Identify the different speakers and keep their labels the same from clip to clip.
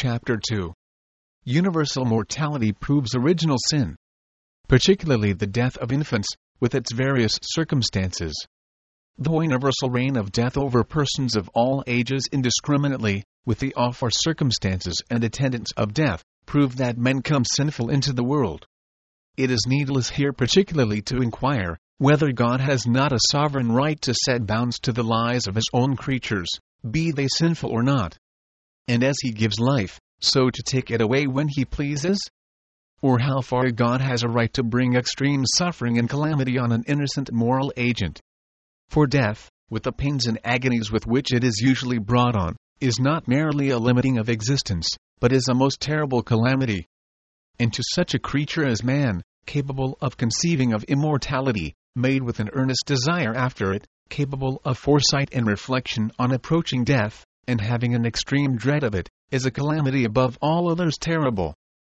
Speaker 1: Chapter 2. Universal mortality proves original sin, particularly the death of infants, with its various circumstances. The universal reign of death over persons of all ages indiscriminately, with the awful circumstances and attendants of death, prove that men come sinful into the world. It is needless here particularly to inquire whether God has not a sovereign right to set bounds to the lives of his own creatures, be they sinful or not. And as he gives life, so to take it away when he pleases? Or how far God has a right to bring extreme suffering and calamity on an innocent moral agent. For death, with the pains and agonies with which it is usually brought on, is not merely a limiting of existence, but is a most terrible calamity. And to such a creature as man, capable of conceiving of immortality, made with an earnest desire after it, capable of foresight and reflection on approaching death, and having an extreme dread of it, is a calamity above all others terrible.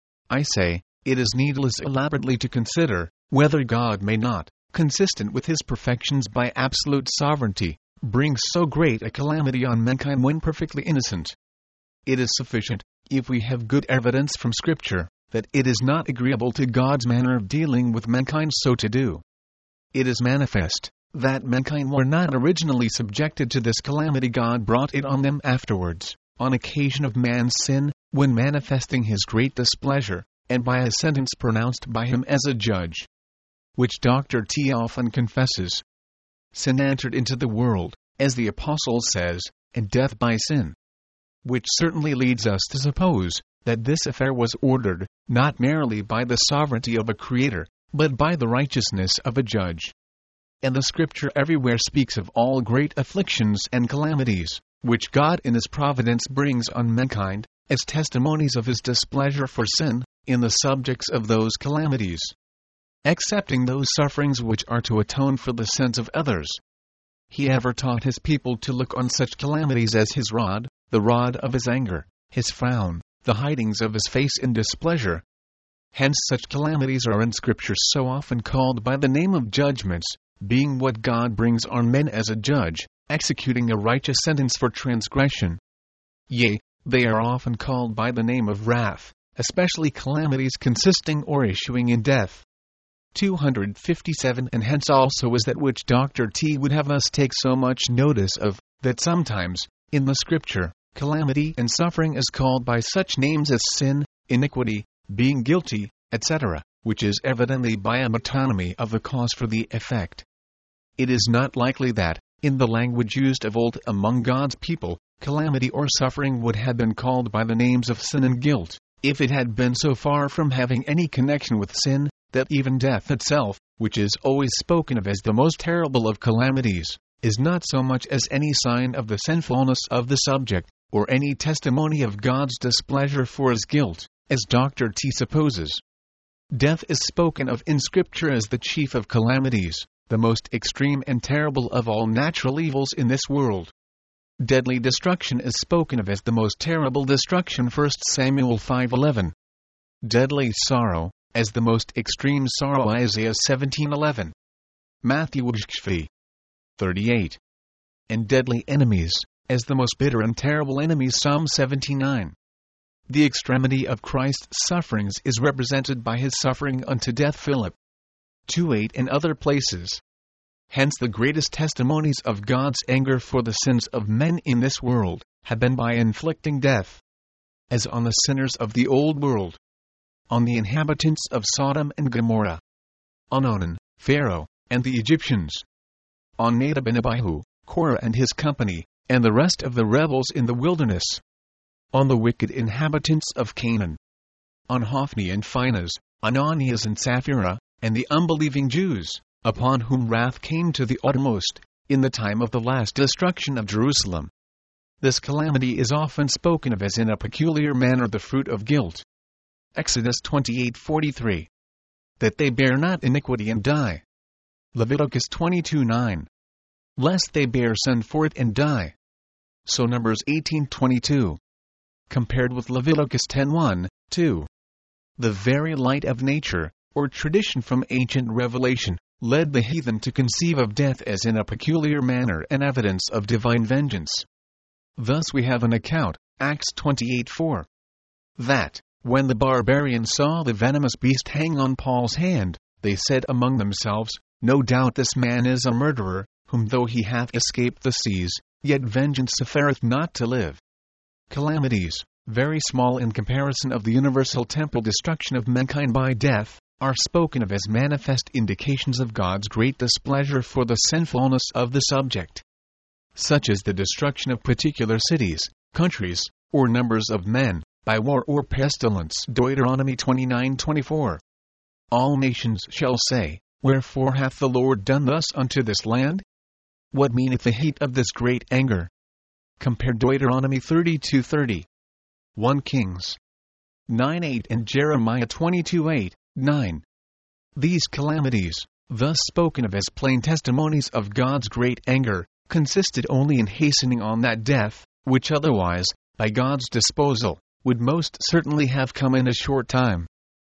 Speaker 1: I say, it is needless elaborately to consider whether God may not, consistent with his perfections by absolute sovereignty, bring so great a calamity on mankind when perfectly innocent. It is sufficient, if we have good evidence from Scripture, that it is not agreeable to God's manner of dealing with mankind so to do. It is manifest that mankind were not originally subjected to this calamity. God brought it on them afterwards, on occasion of man's sin, when manifesting his great displeasure, and by a sentence pronounced by him as a judge, which Dr. T often confesses. Sin entered into the world, as the Apostle says, and death by sin. Which certainly leads us to suppose that this affair was ordered, not merely by the sovereignty of a creator, but by the righteousness of a judge. And the Scripture everywhere speaks of all great afflictions and calamities, which God in his providence brings on mankind, as testimonies of his displeasure for sin, in the subjects of those calamities. Excepting those sufferings which are to atone for the sins of others. He ever taught his people to look on such calamities as his rod, the rod of his anger, his frown, the hidings of his face in displeasure. Hence such calamities are in Scripture so often called by the name of judgments, being what God brings on men as a judge, executing a righteous sentence for transgression. Yea, they are often called by the name of wrath, especially calamities consisting or issuing in death. 257. And hence also is that which Dr. T would have us take so much notice of, that sometimes, in the Scripture, calamity and suffering is called by such names as sin, iniquity, being guilty, etc., which is evidently by a metonymy of the cause for the effect. It is not likely that, in the language used of old among God's people, calamity or suffering would have been called by the names of sin and guilt, if it had been so far from having any connection with sin, that even death itself, which is always spoken of as the most terrible of calamities, is not so much as any sign of the sinfulness of the subject, or any testimony of God's displeasure for his guilt, as Dr. T supposes. Death is spoken of in Scripture as the chief of calamities, the most extreme and terrible of all natural evils in this world. Deadly destruction is spoken of as the most terrible destruction, 1 Samuel 5:11. Deadly sorrow, as the most extreme sorrow, Isaiah 17:11. Matthew 38. And deadly enemies, as the most bitter and terrible enemies, Psalm 79. The extremity of Christ's sufferings is represented by his suffering unto death, Philip 2:8, and other places. Hence the greatest testimonies of God's anger for the sins of men in this world have been by inflicting death, as on the sinners of the old world, on the inhabitants of Sodom and Gomorrah, on Onan, Pharaoh, and the Egyptians, on Nadab and Abihu, Korah and his company, and the rest of the rebels in the wilderness, on the wicked inhabitants of Canaan, on Hophni and Phinehas, Ananias and Sapphira, and the unbelieving Jews, upon whom wrath came to the uttermost, in the time of the last destruction of Jerusalem. This calamity is often spoken of as in a peculiar manner the fruit of guilt. Exodus 28:43. That they bear not iniquity and die. Leviticus 22:9. Lest they bear sin forth and die. So Numbers 18:22. Compared with Leviticus 10:1-2. The very light of nature, or tradition from ancient revelation, led the heathen to conceive of death as in a peculiar manner an evidence of divine vengeance. Thus we have an account, Acts 28:4. that, when the barbarians saw the venomous beast hang on Paul's hand, they said among themselves, "No doubt this man is a murderer, whom though he hath escaped the seas, yet vengeance suffereth not to live." Calamities, very small in comparison of the universal temporal destruction of mankind by death, are spoken of as manifest indications of God's great displeasure for the sinfulness of the subject. Such as the destruction of particular cities, countries, or numbers of men, by war or pestilence. Deuteronomy 29:24. All nations shall say, "Wherefore hath the Lord done thus unto this land? What meaneth the heat of this great anger?" Compare Deuteronomy 32:30. 1 Kings 9:8 and Jeremiah 22:8, 9. These calamities, thus spoken of as plain testimonies of God's great anger, consisted only in hastening on that death, which otherwise, by God's disposal, would most certainly have come in a short time.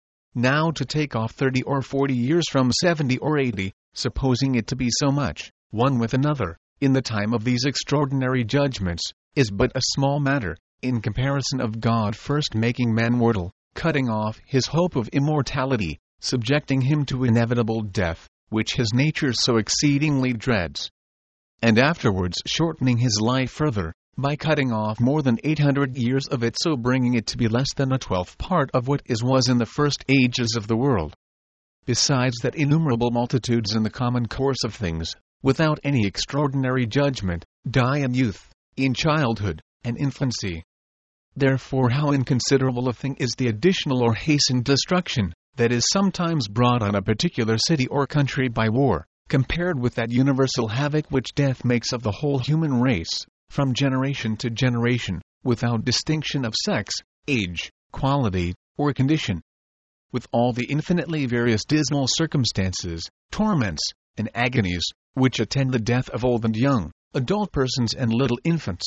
Speaker 1: Now to take off 30 or 40 years from 70 or 80, supposing it to be so much, one with another, in the time of these extraordinary judgments, is but a small matter, in comparison of God first making man mortal, cutting off his hope of immortality, subjecting him to inevitable death, which his nature so exceedingly dreads, and afterwards shortening his life further, by cutting off more than 800 years of it, so bringing it to be less than a 12th part of what was in the first ages of the world. Besides that innumerable multitudes in the common course of things, without any extraordinary judgment, die in youth, in childhood, and infancy. Therefore how inconsiderable a thing is the additional or hastened destruction that is sometimes brought on a particular city or country by war, compared with that universal havoc which death makes of the whole human race, from generation to generation, without distinction of sex, age, quality, or condition. With all the infinitely various dismal circumstances, torments, and agonies, which attend the death of old and young, adult persons and little infants.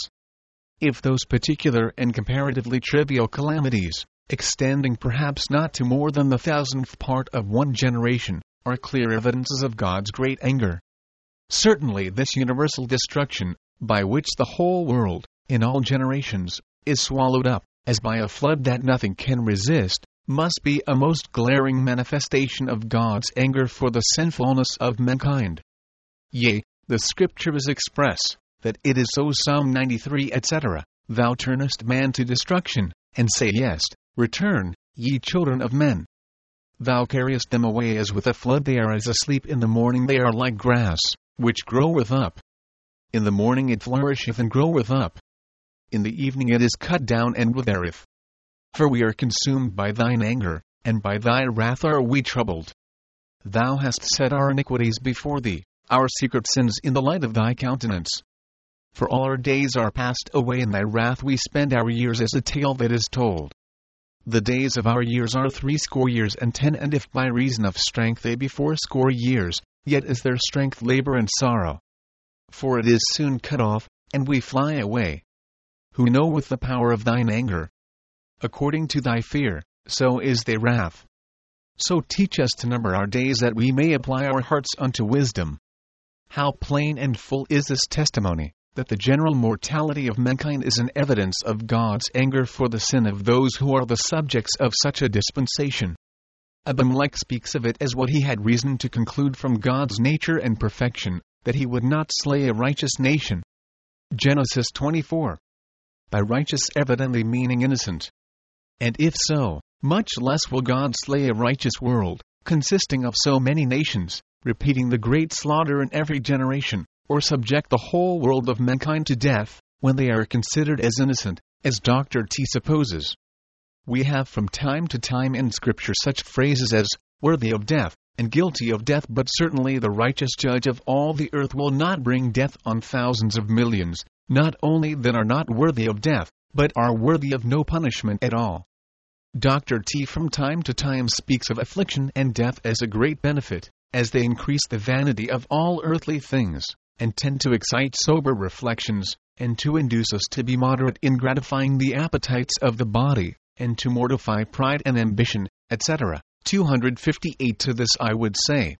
Speaker 1: If those particular and comparatively trivial calamities, extending perhaps not to more than the 1,000th part of one generation, are clear evidences of God's great anger, certainly this universal destruction, by which the whole world, in all generations, is swallowed up, as by a flood that nothing can resist, must be a most glaring manifestation of God's anger for the sinfulness of mankind. Yea, the Scriptures express, that it is so. Psalm 93 etc. Thou turnest man to destruction, and sayest, Return, ye children of men. Thou carriest them away as with a flood, they are as asleep in the morning, they are like grass, which groweth up. In the morning it flourisheth and groweth up. In the evening it is cut down and withereth. For we are consumed by thine anger, and by thy wrath are we troubled. Thou hast set our iniquities before thee, our secret sins in the light of thy countenance. For all our days are passed away in thy wrath, we spend our years as a tale that is told. The days of our years are 80 years and 10, and if by reason of strength they be 80 years, yet is their strength labor and sorrow. For it is soon cut off, and we fly away. Who knoweth the power of thine anger? According to thy fear, so is thy wrath. So teach us to number our days, that we may apply our hearts unto wisdom. How plain and full is this testimony, that the general mortality of mankind is an evidence of God's anger for the sin of those who are the subjects of such a dispensation. Abimelech speaks of it as what he had reason to conclude from God's nature and perfection, that he would not slay a righteous nation. Genesis 24. By righteous evidently meaning innocent. And if so, much less will God slay a righteous world, consisting of so many nations, repeating the great slaughter in every generation, or subject the whole world of mankind to death, when they are considered as innocent, as Dr. T supposes. We have from time to time in Scripture such phrases as, worthy of death, and guilty of death, but certainly the righteous judge of all the earth will not bring death on thousands of millions, not only that are not worthy of death, but are worthy of no punishment at all. Dr. T from time to time speaks of affliction and death as a great benefit, as they increase the vanity of all earthly things, and tend to excite sober reflections, and to induce us to be moderate in gratifying the appetites of the body, and to mortify pride and ambition, etc. 258. To this I would say,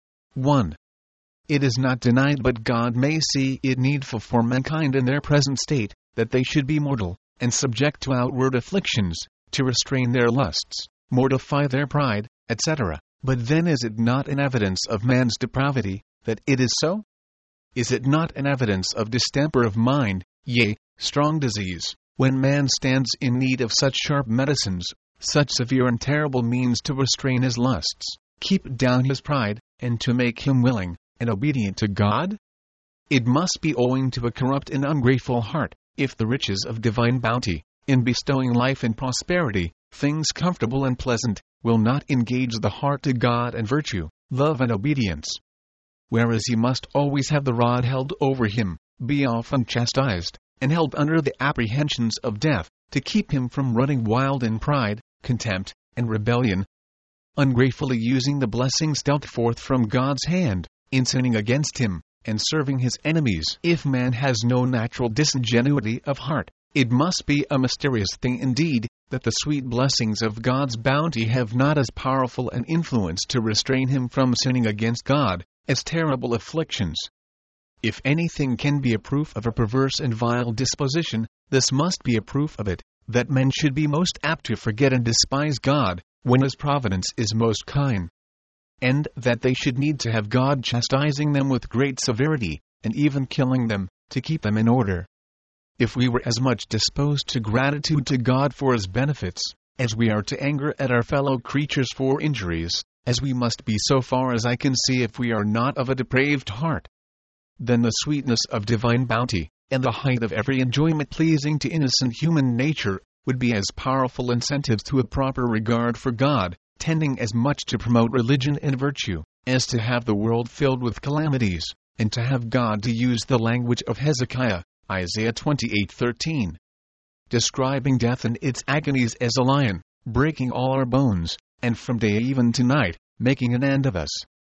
Speaker 1: 1. It is not denied but God may see it needful for mankind in their present state, that they should be mortal, and subject to outward afflictions, to restrain their lusts, mortify their pride, etc. But then is it not an evidence of man's depravity, that it is so? Is it not an evidence of distemper of mind, yea, strong disease, when man stands in need of such sharp medicines, such severe and terrible means to restrain his lusts, keep down his pride, and to make him willing and obedient to God? It must be owing to a corrupt and ungrateful heart, if the riches of divine bounty, in bestowing life and prosperity, things comfortable and pleasant, will not engage the heart to God and virtue, love and obedience. Whereas he must always have the rod held over him, be often chastised, and held under the apprehensions of death, to keep him from running wild in pride, contempt, and rebellion, ungratefully using the blessings dealt forth from God's hand, in sinning against him, and serving his enemies. If man has no natural disingenuity of heart, it must be a mysterious thing indeed, that the sweet blessings of God's bounty have not as powerful an influence to restrain him from sinning against God, as terrible afflictions. If anything can be a proof of a perverse and vile disposition, this must be a proof of it, that men should be most apt to forget and despise God, when his providence is most kind, and that they should need to have God chastising them with great severity, and even killing them, to keep them in order. If we were as much disposed to gratitude to God for his benefits, as we are to anger at our fellow creatures for injuries, as we must be so far as I can see if we are not of a depraved heart, then the sweetness of divine bounty, and the height of every enjoyment pleasing to innocent human nature, would be as powerful incentives to a proper regard for God, tending as much to promote religion and virtue, as to have the world filled with calamities, and to have God to use the language of Hezekiah, Isaiah 28:13, describing death and its agonies as a lion, breaking all our bones, and from day even to night, making an end of us.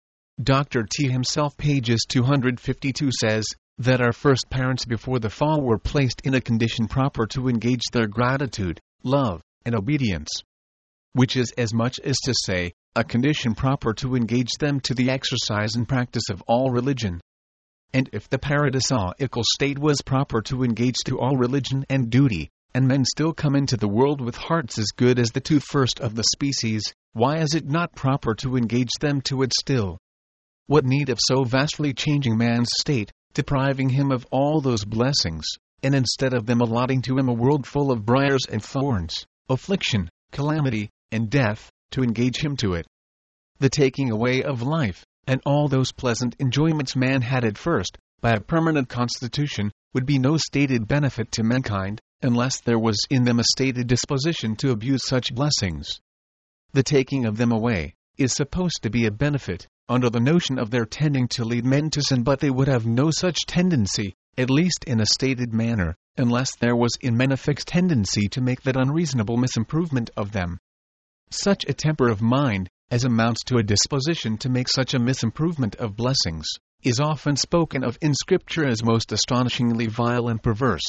Speaker 1: Dr. T himself, pages 252, says that our first parents before the fall were placed in a condition proper to engage their gratitude, love, and obedience, which is as much as to say, a condition proper to engage them to the exercise and practice of all religion. And if the paradisiacal state was proper to engage to all religion and duty, and men still come into the world with hearts as good as the two first of the species, why is it not proper to engage them to it still? What need of so vastly changing man's state, depriving him of all those blessings, and instead of them allotting to him a world full of briars and thorns, affliction, calamity, and death, to engage him to it? The taking away of life, and all those pleasant enjoyments man had at first, by a permanent constitution, would be no stated benefit to mankind, unless there was in them a stated disposition to abuse such blessings. The taking of them away is supposed to be a benefit, under the notion of their tending to lead men to sin, but they would have no such tendency, at least in a stated manner, unless there was in men a fixed tendency to make that unreasonable misimprovement of them. Such a temper of mind, as amounts to a disposition to make such a misimprovement of blessings, is often spoken of in Scripture as most astonishingly vile and perverse.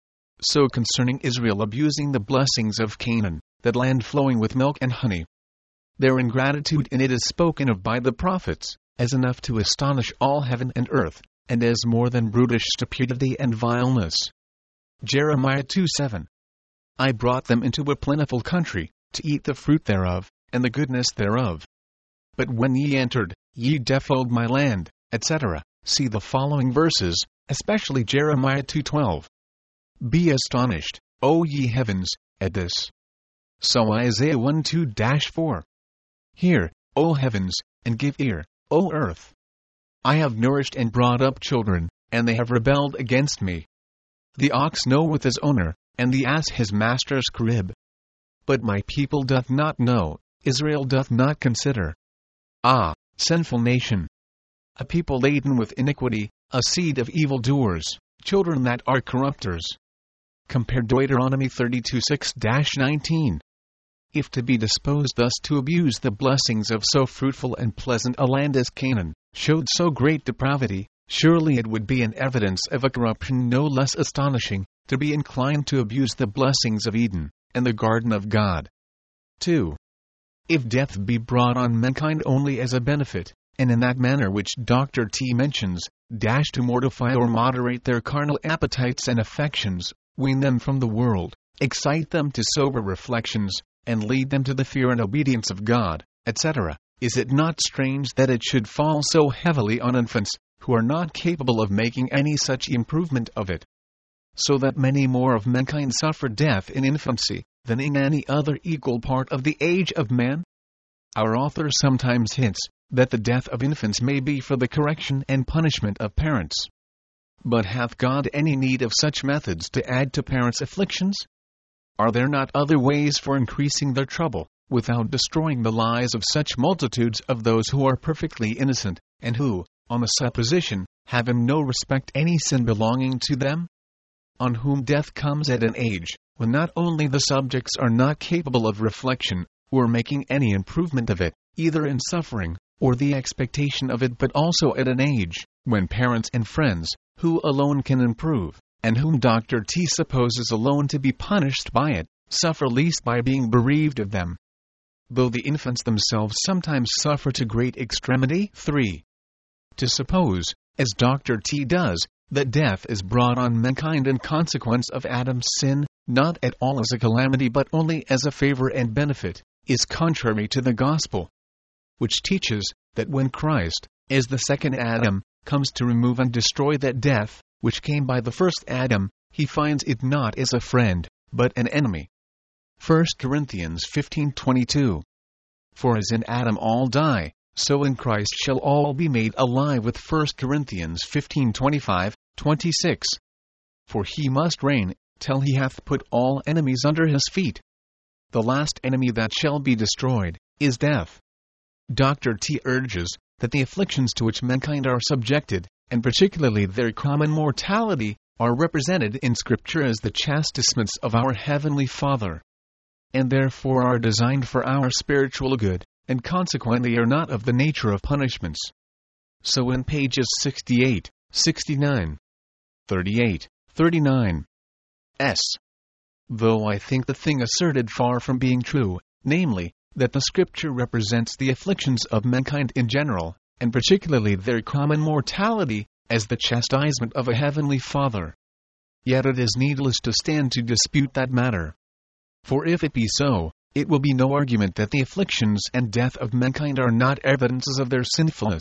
Speaker 1: So concerning Israel abusing the blessings of Canaan, that land flowing with milk and honey, their ingratitude in it is spoken of by the prophets, as enough to astonish all heaven and earth, and as more than brutish stupidity and vileness. Jeremiah 2:7. I brought them into a plentiful country, to eat the fruit thereof, and the goodness thereof. But when ye entered, ye defiled my land, etc. See the following verses, especially Jeremiah 2:12. Be astonished, O ye heavens, at this. So Isaiah 1:2-4. Hear, O heavens, and give ear, O earth. I have nourished and brought up children, and they have rebelled against me. The ox knoweth his owner, and the ass his master's crib. But my people doth not know, Israel doth not consider. Ah, sinful nation! A people laden with iniquity, a seed of evildoers, children that are corrupters. Compare Deuteronomy 32:6-19. If to be disposed thus to abuse the blessings of so fruitful and pleasant a land as Canaan, showed so great depravity, surely it would be an evidence of a corruption no less astonishing, to be inclined to abuse the blessings of Eden, and the garden of God. 2. If death be brought on mankind only as a benefit, and in that manner which Dr. T mentions, to mortify or moderate their carnal appetites and affections, wean them from the world, excite them to sober reflections, and lead them to the fear and obedience of God, etc., is it not strange that it should fall so heavily on infants, who are not capable of making any such improvement of it? So that many more of mankind suffer death in infancy, than in any other equal part of the age of man? Our author sometimes hints that the death of infants may be for the correction and punishment of parents. But hath God any need of such methods to add to parents' afflictions? Are there not other ways for increasing their trouble, without destroying the lives of such multitudes of those who are perfectly innocent, and who, on the supposition, have in no respect any sin belonging to them? On whom death comes at an age when not only the subjects are not capable of reflection, or making any improvement of it, either in suffering, or the expectation of it, but also at an age when parents and friends, who alone can improve, and whom Dr. T supposes alone to be punished by it, suffer least by being bereaved of them, though the infants themselves sometimes suffer to great extremity. 3. To suppose, as Dr. T does, that death is brought on mankind in consequence of Adam's sin, not at all as a calamity but only as a favor and benefit, is contrary to the gospel, which teaches that when Christ, as the second Adam, comes to remove and destroy that death, which came by the first Adam, he finds it not as a friend, but an enemy. 1 Corinthians 15:22. For as in Adam all die, so in Christ shall all be made alive, with 1 Corinthians 15:25, 26. For he must reign, till he hath put all enemies under his feet. The last enemy that shall be destroyed is death. Dr. T urges that the afflictions to which mankind are subjected, and particularly their common mortality, are represented in Scripture as the chastisements of our Heavenly Father, and therefore are designed for our spiritual good, and consequently are not of the nature of punishments. So in pages 68, 69, 38, 39, s. Though I think the thing asserted far from being true, namely, that the Scripture represents the afflictions of mankind in general, and particularly their common mortality, as the chastisement of a Heavenly Father. Yet it is needless to stand to dispute that matter. For if it be so, it will be no argument that the afflictions and death of mankind are not evidences of their sinfulness.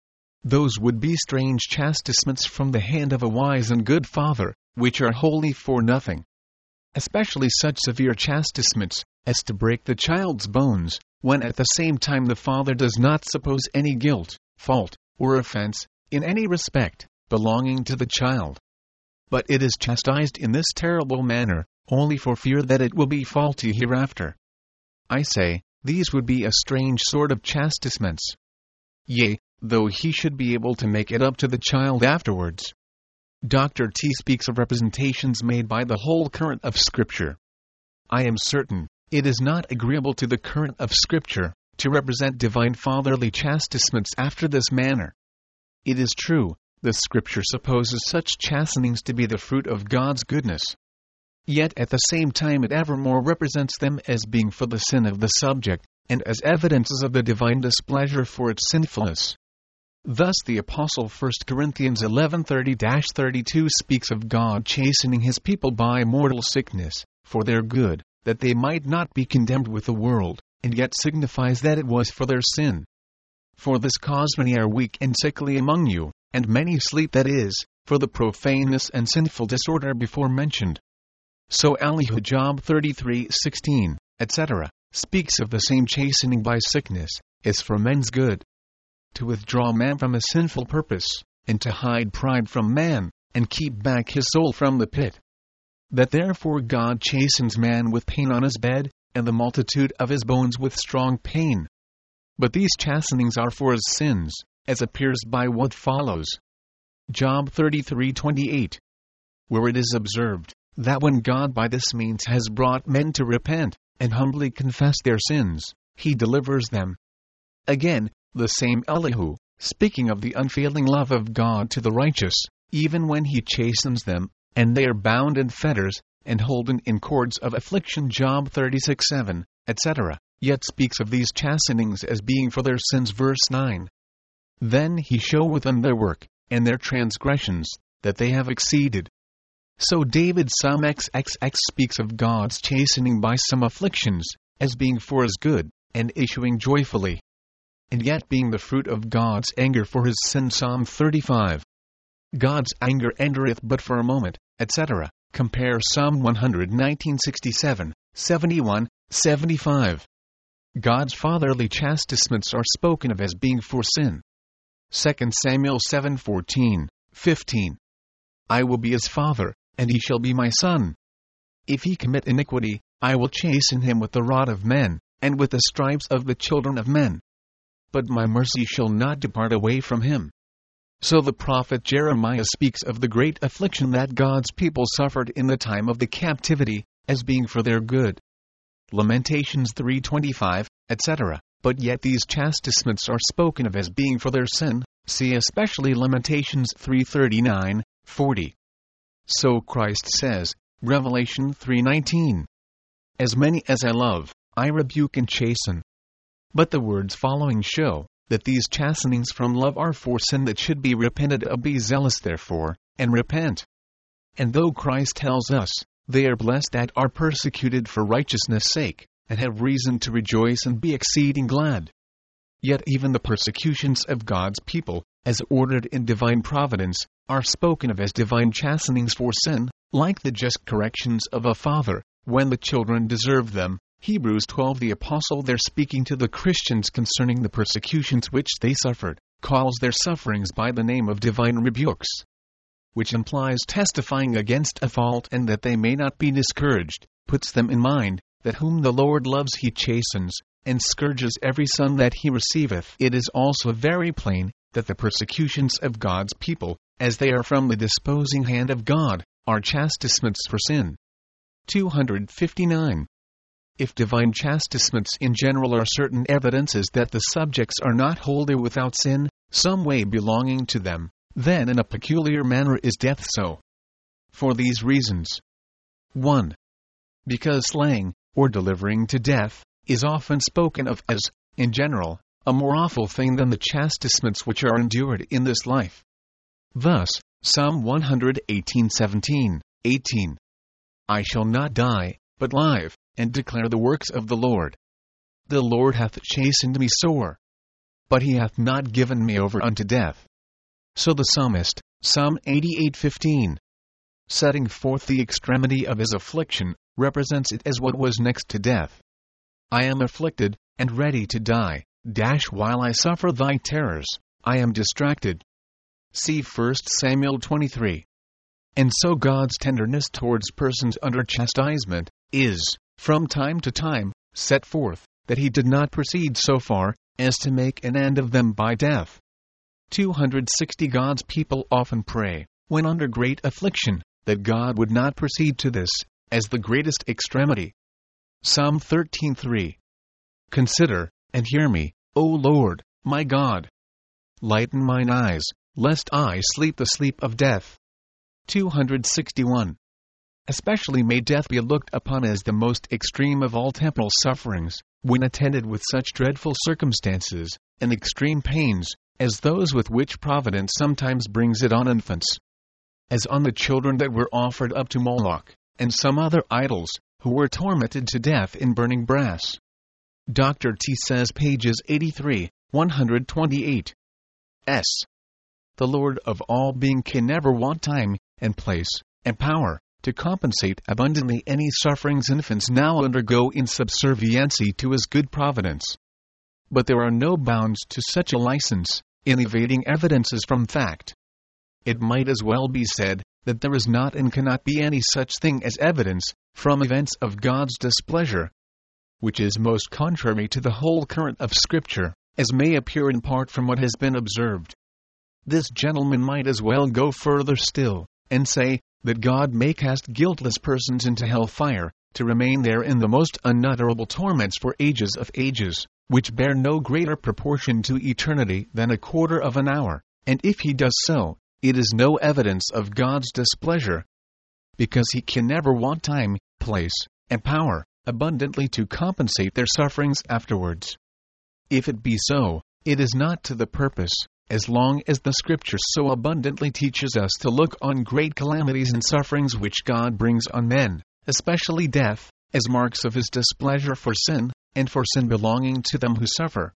Speaker 1: Those would be strange chastisements from the hand of a wise and good Father, which are wholly for nothing. Especially such severe chastisements, as to break the child's bones, when at the same time the Father does not suppose any guilt, fault, or offense, in any respect, belonging to the child. But it is chastised in this terrible manner, only for fear that it will be faulty hereafter. I say, these would be a strange sort of chastisements. Yea, though he should be able to make it up to the child afterwards. Dr. T speaks of representations made by the whole current of Scripture. I am certain it is not agreeable to the current of Scripture to represent divine fatherly chastisements after this manner. It is true, the Scripture supposes such chastenings to be the fruit of God's goodness. Yet at the same time it evermore represents them as being for the sin of the subject, and as evidences of the divine displeasure for its sinfulness. Thus the Apostle 1 Corinthians 11:30-32 speaks of God chastening his people by mortal sickness, for their good, that they might not be condemned with the world, and yet signifies that it was for their sin. For this cause many are weak and sickly among you, and many sleep, that is, for the profaneness and sinful disorder before mentioned. So Elihu Job 33:16, etc., speaks of the same chastening by sickness, as for men's good, to withdraw man from a sinful purpose, and to hide pride from man, and keep back his soul from the pit. That therefore God chastens man with pain on his bed, and the multitude of his bones with strong pain. But these chastenings are for his sins, as appears by what follows. Job 33:28, where it is observed, that when God by this means has brought men to repent, and humbly confess their sins, he delivers them. Again, the same Elihu, speaking of the unfailing love of God to the righteous, even when he chastens them, and they are bound in fetters, and holden in cords of affliction, Job 36:7, etc., yet speaks of these chastenings as being for their sins. Verse 9. Then he showeth them their work, and their transgressions, that they have exceeded. So David Psalm XXX speaks of God's chastening by some afflictions, as being for his good, and issuing joyfully, and yet being the fruit of God's anger for his sin. Psalm 35. God's anger endereth but for a moment, etc. Compare Psalm 119:67, 71, 75. God's fatherly chastisements are spoken of as being for sin. 2 Samuel 7:14, 15. I will be his father, and he shall be my son. If he commit iniquity, I will chasten him with the rod of men, and with the stripes of the children of men. But my mercy shall not depart away from him. So the prophet Jeremiah speaks of the great affliction that God's people suffered in the time of the captivity, as being for their good. Lamentations 3:25, etc. But yet these chastisements are spoken of as being for their sin, see especially Lamentations 3:39, 40. So Christ says, Revelation 3:19, As many as I love, I rebuke and chasten. But the words following show that these chastenings from love are for sin that should be repented of. Be zealous therefore, and repent. And though Christ tells us, they are blessed that are persecuted for righteousness' sake, and have reason to rejoice and be exceeding glad. Yet even the persecutions of God's people, as ordered in divine providence, are spoken of as divine chastenings for sin, like the just corrections of a father, when the children deserve them. Hebrews 12. The apostle there, speaking to the Christians concerning the persecutions which they suffered, calls their sufferings by the name of divine rebukes, which implies testifying against a fault, and that they may not be discouraged, puts them in mind, that whom the Lord loves he chastens, and scourges every son that he receiveth. It is also very plain, that the persecutions of God's people, as they are from the disposing hand of God, are chastisements for sin. 259. If divine chastisements in general are certain evidences that the subjects are not wholly without sin, some way belonging to them, then in a peculiar manner is death so. For these reasons. 1. Because slaying, or delivering to death, is often spoken of as, in general, a more awful thing than the chastisements which are endured in this life. Thus, Psalm 118:17, 18. I shall not die, but live, and declare the works of the Lord. The Lord hath chastened me sore, but he hath not given me over unto death. So the psalmist, Psalm 88:15, setting forth the extremity of his affliction, represents it as what was next to death. I am afflicted, and ready to die, while I suffer thy terrors, I am distracted. See 1 Samuel 23. And so God's tenderness towards persons under chastisement is, from time to time, set forth, that he did not proceed so far as to make an end of them by death. 260. God's people often pray, when under great affliction, that God would not proceed to this, as the greatest extremity. Psalm 13:3. Consider, and hear me, O Lord, my God. Lighten mine eyes, lest I sleep the sleep of death. 261. Especially may death be looked upon as the most extreme of all temporal sufferings, when attended with such dreadful circumstances, and extreme pains, as those with which Providence sometimes brings it on infants. As on the children that were offered up to Moloch, and some other idols, who were tormented to death in burning brass. Dr. T says pages 83, 128. S. The Lord of all being can never want time, and place, and power, to compensate abundantly any sufferings infants now undergo in subserviency to his good providence. But there are no bounds to such a license, in evading evidences from fact. It might as well be said, that there is not and cannot be any such thing as evidence, from events of God's displeasure, which is most contrary to the whole current of Scripture, as may appear in part from what has been observed. This gentleman might as well go further still, and say, that God may cast guiltless persons into hell fire, to remain there in the most unutterable torments for ages of ages, which bear no greater proportion to eternity than a quarter of an hour, and if he does so, it is no evidence of God's displeasure, because he can never want time, place, and power, abundantly to compensate their sufferings afterwards. If it be so, it is not to the purpose, as long as the Scripture so abundantly teaches us to look on great calamities and sufferings which God brings on men, especially death, as marks of his displeasure for sin, and for sin belonging to them who suffer.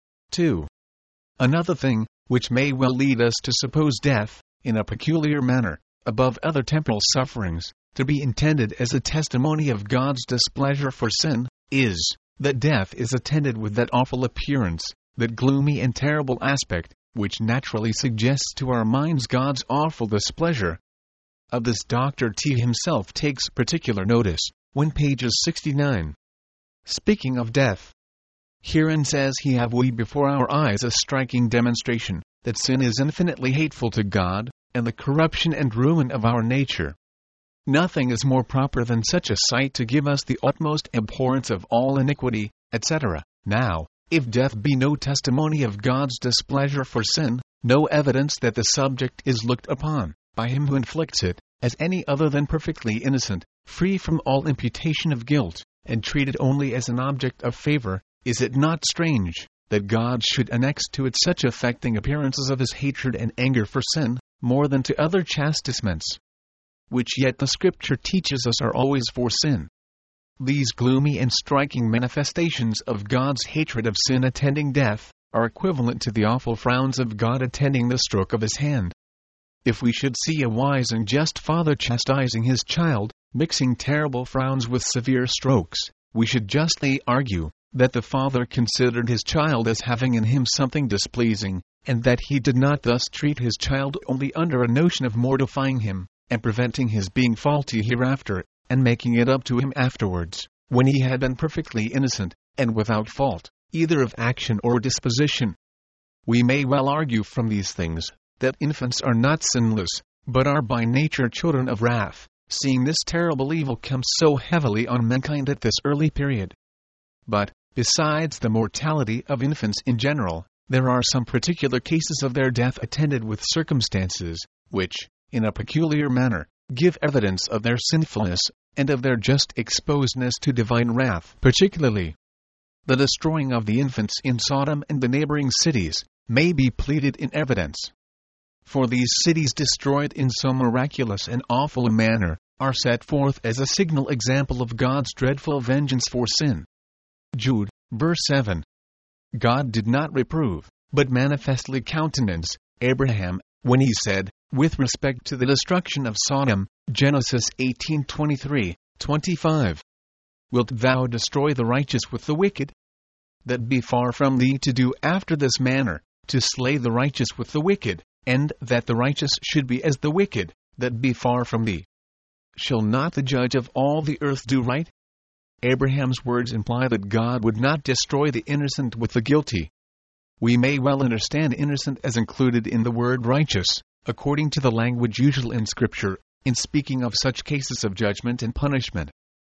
Speaker 1: 2. Another thing, which may well lead us to suppose death, in a peculiar manner, above other temporal sufferings, to be intended as a testimony of God's displeasure for sin, is, that death is attended with that awful appearance, that gloomy and terrible aspect, which naturally suggests to our minds God's awful displeasure. Of this Dr. T himself takes particular notice, when pages 69. Speaking of death, herein says he have we before our eyes a striking demonstration, that sin is infinitely hateful to God, and the corruption and ruin of our nature. Nothing is more proper than such a sight to give us the utmost abhorrence of all iniquity, etc. Now, if death be no testimony of God's displeasure for sin, no evidence that the subject is looked upon, by him who inflicts it, as any other than perfectly innocent, free from all imputation of guilt, and treated only as an object of favor, is it not strange, that God should annex to it such affecting appearances of his hatred and anger for sin, more than to other chastisements, which yet the Scripture teaches us are always for sin? These gloomy and striking manifestations of God's hatred of sin attending death, are equivalent to the awful frowns of God attending the stroke of his hand. If we should see a wise and just father chastising his child, mixing terrible frowns with severe strokes, we should justly argue that the father considered his child as having in him something displeasing, and that he did not thus treat his child only under a notion of mortifying him, and preventing his being faulty hereafter, and making it up to him afterwards, when he had been perfectly innocent, and without fault, either of action or disposition. We may well argue from these things, that infants are not sinless, but are by nature children of wrath, seeing this terrible evil comes so heavily on mankind at this early period. But, besides the mortality of infants in general, there are some particular cases of their death attended with circumstances, which, in a peculiar manner, give evidence of their sinfulness, and of their just exposedness to divine wrath. Particularly, the destroying of the infants in Sodom and the neighboring cities, may be pleaded in evidence. For these cities destroyed in so miraculous and awful a manner, are set forth as a signal example of God's dreadful vengeance for sin. Jude, verse 7. God did not reprove, but manifestly countenance, Abraham, when he said, with respect to the destruction of Sodom, Genesis 18:23, 25. Wilt thou destroy the righteous with the wicked? That be far from thee to do after this manner, to slay the righteous with the wicked, and that the righteous should be as the wicked, that be far from thee. Shall not the judge of all the earth do right? Abraham's words imply that God would not destroy the innocent with the guilty. We may well understand innocent as included in the word righteous, according to the language usual in Scripture, in speaking of such cases of judgment and punishment.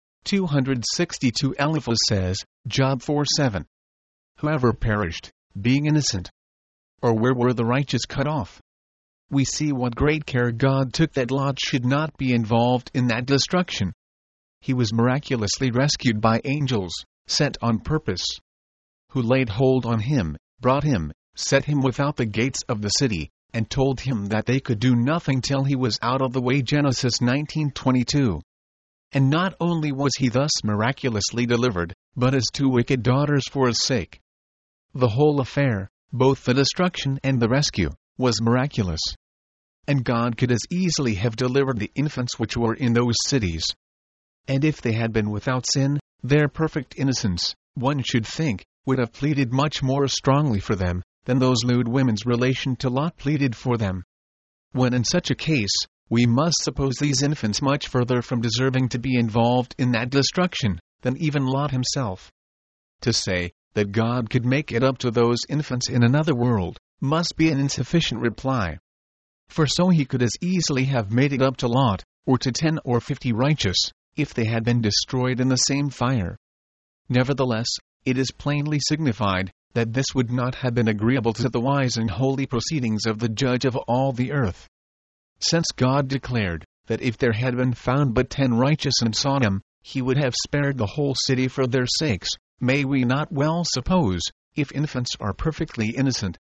Speaker 1: 262 Eliphaz says, Job 4:7. Whoever perished, being innocent? Or where were the righteous cut off? We see what great care God took that Lot should not be involved in that destruction. He was miraculously rescued by angels, sent on purpose, who laid hold on him, brought him, set him without the gates of the city, and told him that they could do nothing till he was out of the way. Genesis 19:22. And not only was he thus miraculously delivered, but his two wicked daughters for his sake. The whole affair, both the destruction and the rescue, was miraculous. And God could as easily have delivered the infants which were in those cities. And if they had been without sin, their perfect innocence, one should think, would have pleaded much more strongly for them, than those lewd women's relation to Lot pleaded for them. When in such a case, we must suppose these infants much further from deserving to be involved in that destruction, than even Lot himself. To say that God could make it up to those infants in another world, must be an insufficient reply. For so he could as easily have made it up to Lot, or to 10 or 50 righteous, if they had been destroyed in the same fire. Nevertheless, it is plainly signified, that this would not have been agreeable to the wise and holy proceedings of the Judge of all the earth. Since God declared, that if there had been found but 10 righteous in Sodom, he would have spared the whole city for their sakes, may we not well suppose, if infants are perfectly innocent,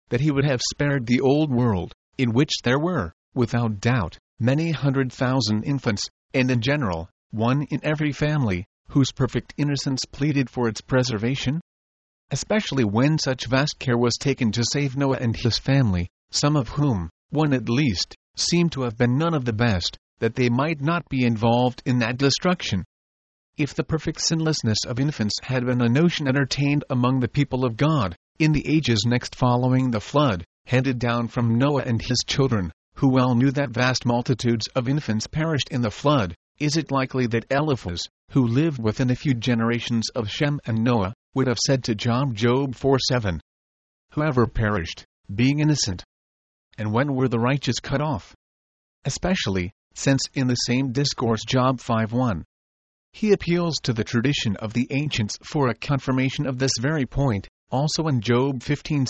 Speaker 1: that he would have spared the old world, in which there were, without doubt, many 100,000 infants, and in general, one in every family, whose perfect innocence pleaded for its preservation? Especially when such vast care was taken to save Noah and his family, some of whom, one at least, seemed to have been none of the best, that they might not be involved in that destruction. If the perfect sinlessness of infants had been a notion entertained among the people of God, in the ages next following the flood, handed down from Noah and his children, who well knew that vast multitudes of infants perished in the flood, is it likely that Eliphaz, who lived within a few generations of Shem and Noah, would have said to Job 4:7, "Whoever perished, being innocent? And when were the righteous cut off?" Especially, since in the same discourse Job 5:1, he appeals to the tradition of the ancients for a confirmation of this very point, also in Job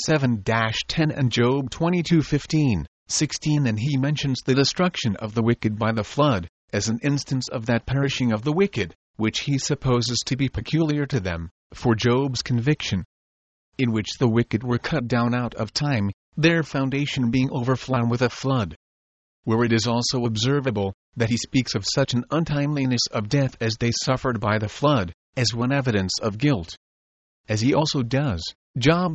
Speaker 1: 15:7-10 and Job 22:15-16, and he mentions the destruction of the wicked by the flood, as an instance of that perishing of the wicked, which he supposes to be peculiar to them, for Job's conviction, in which the wicked were cut down out of time, their foundation being overflown with a flood. Where it is also observable, that he speaks of such an untimeliness of death as they suffered by the flood, as one evidence of guilt. As he also does, Job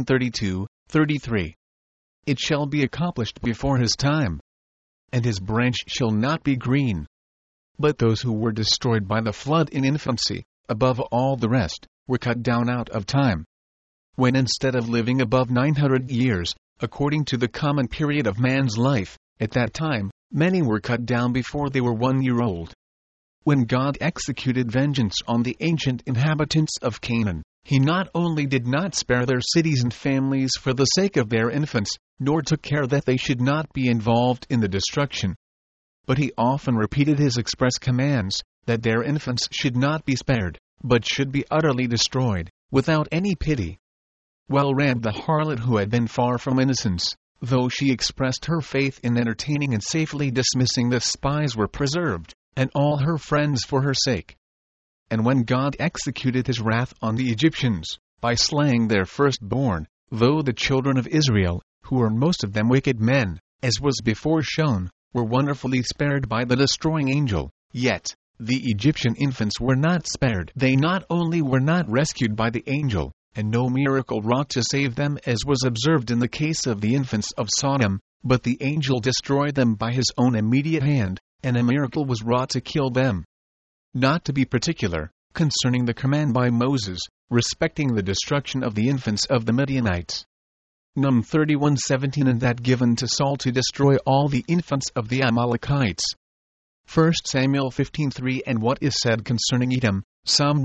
Speaker 1: 15:32-33. It shall be accomplished before his time, and his branch shall not be green. But those who were destroyed by the flood in infancy, above all the rest, were cut down out of time. When instead of living above 900 years, according to the common period of man's life, at that time, many were cut down before they were 1 year old. When God executed vengeance on the ancient inhabitants of Canaan, he not only did not spare their cities and families for the sake of their infants, nor took care that they should not be involved in the destruction, but he often repeated his express commands, that their infants should not be spared, but should be utterly destroyed, without any pity. Well read the harlot who had been far from innocence, though she expressed her faith in entertaining and safely dismissing the spies were preserved, and all her friends for her sake. And when God executed his wrath on the Egyptians, by slaying their firstborn, though the children of Israel, who were most of them wicked men, as was before shown, were wonderfully spared by the destroying angel, yet, the Egyptian infants were not spared. They not only were not rescued by the angel, and no miracle wrought to save them as was observed in the case of the infants of Sodom, but the angel destroyed them by his own immediate hand, and a miracle was wrought to kill them. Not to be particular, concerning the command by Moses, respecting the destruction of the infants of the Midianites. Num 31:17, and that given to Saul to destroy all the infants of the Amalekites. 1 Samuel 15:3, and what is said concerning Edom, Psalm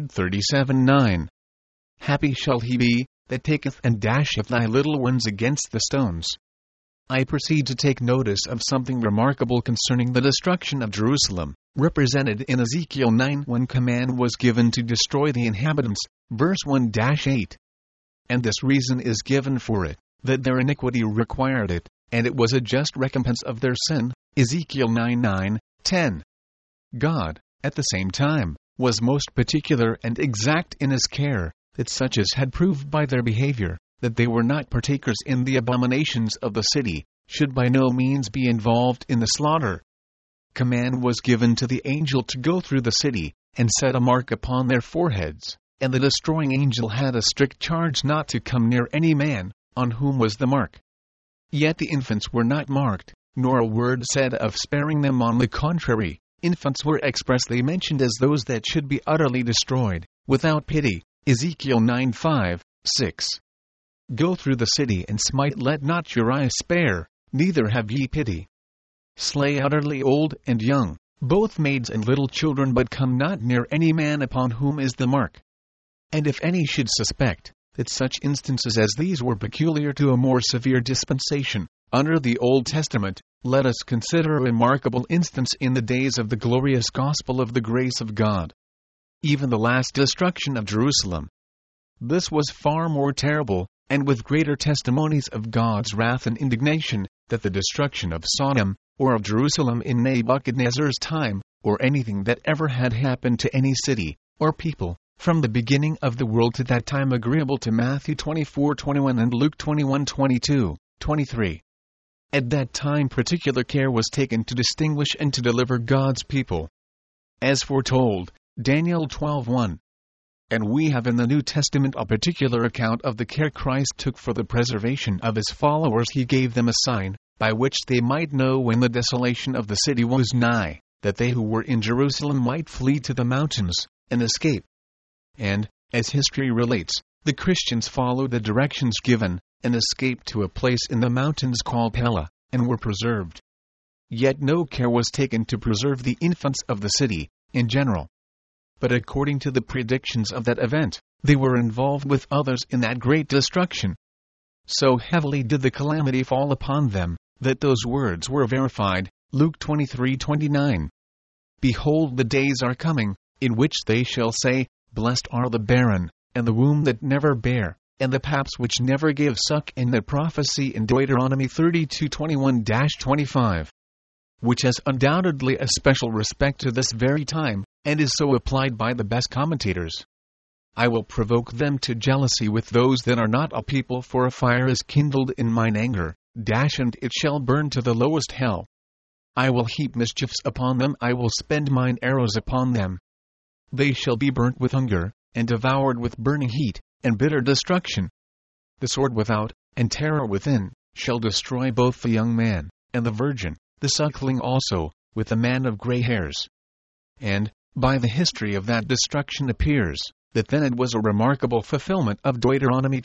Speaker 1: 137:9. Happy shall he be, that taketh and dasheth thy little ones against the stones. I proceed to take notice of something remarkable concerning the destruction of Jerusalem, represented in Ezekiel 9 when command was given to destroy the inhabitants, verse 1-8. And this reason is given for it, that their iniquity required it, and it was a just recompense of their sin, Ezekiel 9:9-10. God, at the same time, was most particular and exact in his care, that such as had proved by their behavior, that they were not partakers in the abominations of the city, should by no means be involved in the slaughter. Command was given to the angel to go through the city, and set a mark upon their foreheads, and the destroying angel had a strict charge not to come near any man, on whom was the mark. Yet the infants were not marked, nor a word said of sparing them. On the contrary, infants were expressly mentioned as those that should be utterly destroyed, without pity, Ezekiel 9:5-6. Go through the city and smite, let not your eye spare, neither have ye pity. Slay utterly old and young, both maids and little children, but come not near any man upon whom is the mark. And if any should suspect that such instances as these were peculiar to a more severe dispensation, under the Old Testament, let us consider a remarkable instance in the days of the glorious gospel of the grace of God. Even the last destruction of Jerusalem. This was far more terrible, and with greater testimonies of God's wrath and indignation, that the destruction of Sodom, or of Jerusalem in Nebuchadnezzar's time, or anything that ever had happened to any city, or people, from the beginning of the world to that time, agreeable to Matthew 24:21 and Luke 21:22, 23. At that time particular care was taken to distinguish and to deliver God's people, as foretold, Daniel 12:1. And we have in the New Testament a particular account of the care Christ took for the preservation of his followers. He gave them a sign, by which they might know when the desolation of the city was nigh, that they who were in Jerusalem might flee to the mountains, and escape. And, as history relates, the Christians followed the directions given, and escaped to a place in the mountains called Pella, and were preserved. Yet no care was taken to preserve the infants of the city, in general. But according to the predictions of that event, they were involved with others in that great destruction. So heavily did the calamity fall upon them, that those words were verified, Luke 23:29. Behold, the days are coming, in which they shall say, Blessed are the barren, and the womb that never bare, and the paps which never gave suck, and the prophecy in Deuteronomy 32:21-25. Which has undoubtedly a special respect to this very time, and is so applied by the best commentators. I will provoke them to jealousy with those that are not a people, for a fire is kindled in mine anger, and it shall burn to the lowest hell. I will heap mischiefs upon them, I will spend mine arrows upon them. They shall be burnt with hunger, and devoured with burning heat, and bitter destruction. The sword without, and terror within, shall destroy both the young man, and the virgin, the suckling also, with the man of gray hairs. And, by the history of that destruction appears, that then it was a remarkable fulfillment of Deuteronomy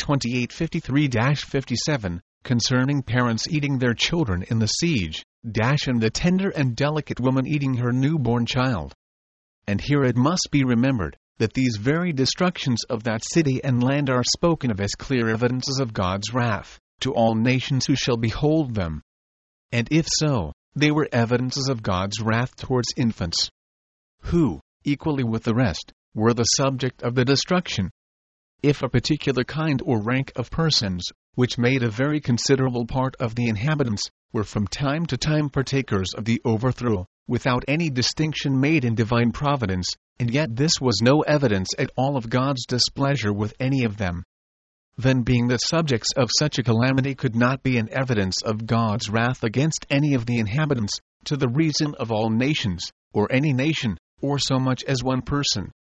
Speaker 1: 28:53-57, concerning parents eating their children in the siege, and the tender and delicate woman eating her newborn child. And here it must be remembered, that these very destructions of that city and land are spoken of as clear evidences of God's wrath, to all nations who shall behold them. And if so, they were evidences of God's wrath towards infants, who, equally with the rest, were the subject of the destruction. If a particular kind or rank of persons, which made a very considerable part of the inhabitants, were from time to time partakers of the overthrow, without any distinction made in divine providence, and yet this was no evidence at all of God's displeasure with any of them, then being the subjects of such a calamity could not be an evidence of God's wrath against any of the inhabitants, to the reason of all nations, or any nation, or so much as one person,